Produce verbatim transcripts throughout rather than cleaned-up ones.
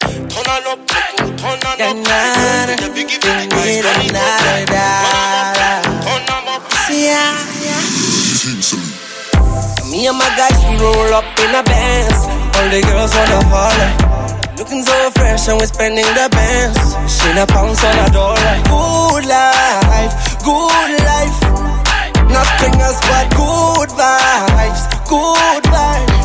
Turn on up, turn on up. The biggie biggie guys, turn it up. Turn on up, see ya. Me and my guys, we roll up in a Benz. All the girls wanna holler. Looking so fresh and we're spending the bands. She a pounds on a dollar. Good life, good life. Nothing else but good vibes, good vibes.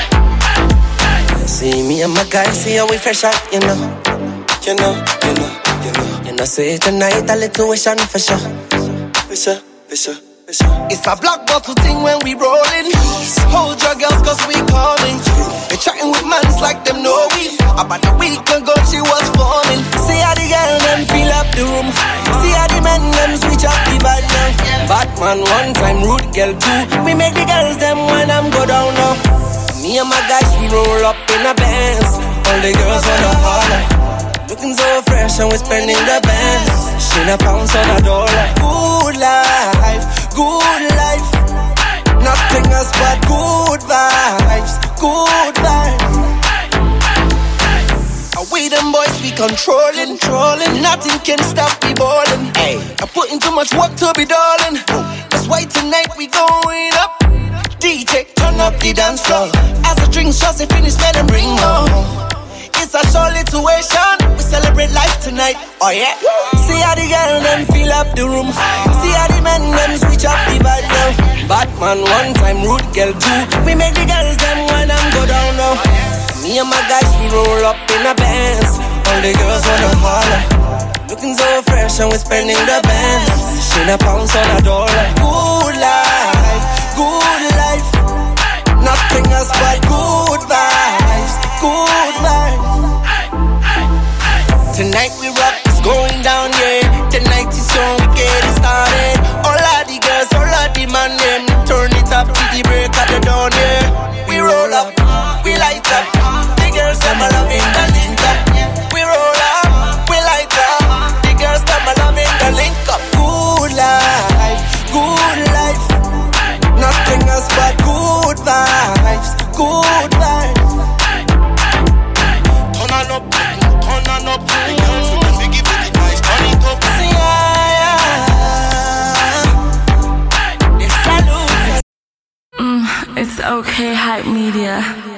See me and my guys, see how we fresh out, you know. You know, you know, you know. You know, say tonight a little tuition for sure. For sure, for sure. It's a black bottle thing when we rollin'. Hold your girls cause we coming. They chatting with mans like them know we. About a week ago she was forming. See how the girl them fill up the room. See how the men them switch up the vibe now. Batman one time, rude girl two. We make the girls them when I'm go down now. Me and my guys we roll up in a Benz. All the girls wanna holler. Looking so fresh and we're spending the bands. She a pounds on a dollar. Good life, good life. Nothing else but good vibes, good vibes. Away them boys we controlling, trolling. Nothing can stop me ballin'. Hey, I put in too much work to be darling. That's why tonight we going up. D J turn up the dance floor. As the drinks just finish, let them bring more. It's a show situation. We celebrate life tonight. Oh yeah. See how the girl them fill up the room. See how the men them switch up the vibe now. Batman one time, rude girl two. We make the girls them when them go down now. Me and my guys we roll up in a Benz. All the girls wanna holler. Looking so fresh and we're spending the bands. She a pounds on a dollar. Good life, good life. Nothing else but good vibes, good vibes. Tonight we rock, it's going down, yeah. Tonight is young, we get it started. All of the girls, all of the man, them turn it up to the break of the dawn, yeah. We roll up, we light up. The girls, them are loving the link up. We roll up, we light up. The girls, them are loving the link up. Good life, good life. Nothing else but good vibes, good vibes. turn on up, turn on up. The girls with the biggie biggie guys, turn it up. See ya, yeah. Mm, it's okay, Hype Media.